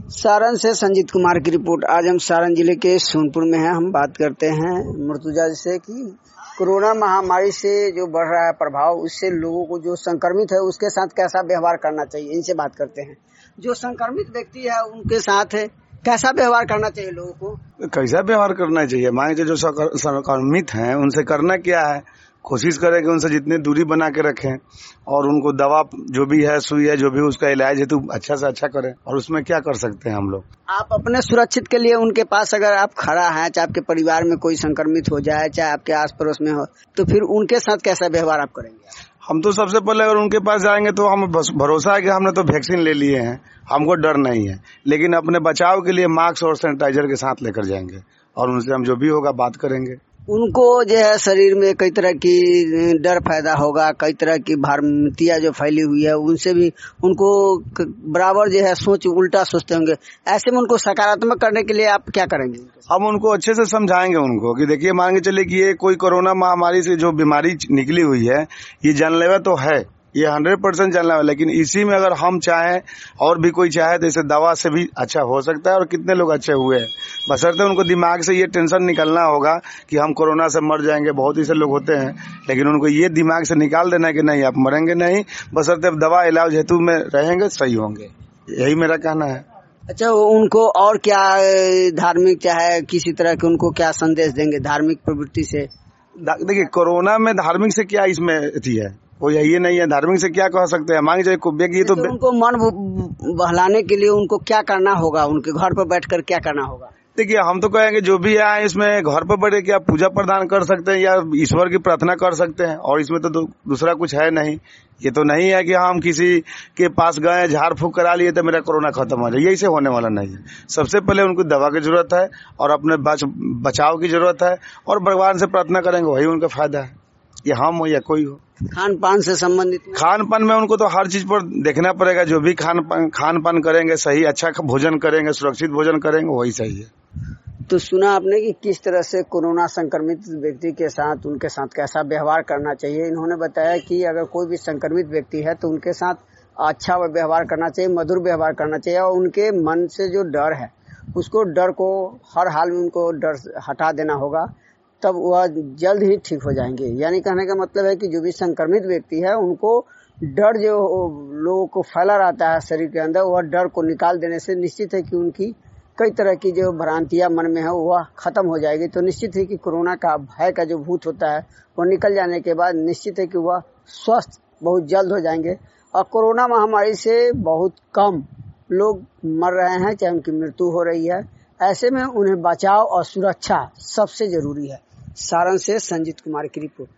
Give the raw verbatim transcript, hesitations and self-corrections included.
सारण से संजीत कुमार की रिपोर्ट। आज हम सारण जिले के सोनपुर में हैं। हम बात करते हैं मुर्तुजा से कि कोरोना महामारी से जो बढ़ रहा है प्रभाव, उससे लोगों को जो संक्रमित है उसके साथ कैसा व्यवहार करना चाहिए, इनसे बात करते हैं। जो संक्रमित व्यक्ति है उनके साथ कैसा व्यवहार करना चाहिए लोगों को? कैसा व्यवहार करना चाहिए, मान लीजिए जो संक्रमित हैं उनसे करना क्या है, कोशिश करें कि उनसे जितनी दूरी बना के रखें और उनको दवा जो भी है, सुई है, जो भी उसका इलाज है तो अच्छा से अच्छा करें। और उसमें क्या कर सकते हैं हम लोग, आप अपने सुरक्षित के लिए उनके पास अगर आप खड़ा हैं, चाहे आपके परिवार में कोई संक्रमित हो जाए, चाहे आपके आस पड़ोस में हो, तो फिर उनके साथ कैसा व्यवहार आप करेंगे? हम तो सबसे पहले अगर उनके पास जाएंगे तो हमें भरोसा है कि हमने तो वैक्सीन ले लिए हैं, हमको डर नहीं है, लेकिन अपने बचाव के लिए मास्क और सैनिटाइजर के साथ लेकर जाएंगे और उनसे हम जो भी होगा बात करेंगे। उनको जो है शरीर में कई तरह की डर पैदा होगा, कई तरह की भ्रांतियां जो फैली हुई है उनसे भी उनको बराबर जो है सोच उल्टा सोचते होंगे। ऐसे में उनको सकारात्मक करने के लिए आप क्या करेंगे? हम उनको अच्छे से समझाएंगे उनको कि देखिए, मान के चलिए कि ये कोई कोरोना महामारी से जो बीमारी निकली हुई है ये जानलेवा तो है, ये हंड्रेड परसेंट जानलेवा, लेकिन इसी में अगर हम चाहें और भी कोई चाहे तो इसे दवा से भी अच्छा हो सकता है। और कितने लोग अच्छे हुए हैं, बशर्ते उनको दिमाग से ये टेंशन निकलना होगा कि हम कोरोना से मर जाएंगे। बहुत ऐसे लोग होते हैं, लेकिन उनको ये दिमाग से निकाल देना है कि नहीं, आप मरेंगे नहीं, बशर्ते दवा इलाज हेतु में रहेंगे, सही होंगे। यही मेरा कहना है। अच्छा, उनको और क्या धार्मिक चाहे किसी तरह के उनको क्या संदेश देंगे धार्मिक प्रवृत्ति से? देखिए, कोरोना में धार्मिक से क्या इसमें अथी है, कोई ये नहीं है, धार्मिक से क्या कह सकते हैं। मांगे जाए ये तो, तो उनको मन बहलाने के लिए उनको क्या करना होगा, उनके घर पर बैठकर क्या करना होगा? देखिए, हम तो कहेंगे जो भी आए इसमें घर पर बैठे के आप पूजा प्रदान कर सकते हैं या ईश्वर की प्रार्थना कर सकते हैं, और इसमें तो दूसरा कुछ है नहीं। ये तो नहीं है कि हम किसी के पास गए, झाड़ फूक करा लिए तो मेरा कोरोना खत्म हो जाए, यही से होने वाला नहीं है। सबसे पहले उनको दवा की जरूरत है और अपने बच, बचाव की जरूरत है, और भगवान से प्रार्थना करेंगे, वही उनका फायदा है, ये हम हो या कोई हो। खान पान से संबंधित खान पान में उनको तो हर चीज पर देखना पड़ेगा। जो भी खान पान खान पान करेंगे, सही अच्छा भोजन करेंगे, सुरक्षित भोजन करेंगे, वही सही है। तो सुना आपने कि किस तरह से कोरोना संक्रमित व्यक्ति के साथ उनके साथ कैसा व्यवहार करना चाहिए। इन्होंने बताया कि अगर कोई भी संक्रमित व्यक्ति है तो उनके साथ अच्छा व्यवहार करना चाहिए, मधुर व्यवहार करना चाहिए, और उनके मन से जो डर है उसको डर को हर हाल में उनको डर हटा देना होगा, तब वह जल्द ही ठीक हो जाएंगे। यानी कहने का मतलब है कि जो भी संक्रमित व्यक्ति है उनको डर जो लोगों को फैला रहता है शरीर के अंदर, वह डर को निकाल देने से निश्चित है कि उनकी कई तरह की जो भ्रांतियां मन में है वह खत्म हो जाएगी। तो निश्चित है कि कोरोना का भय का जो भूत होता है वह निकल जाने के बाद निश्चित है कि वह स्वस्थ बहुत जल्द हो जाएंगे। और कोरोना महामारी से बहुत कम लोग मर रहे हैं, चाहे उनकी मृत्यु हो रही है। ऐसे में उन्हें बचाव और सुरक्षा सबसे जरूरी है। सारण से संजीत कुमार की रिपोर्ट।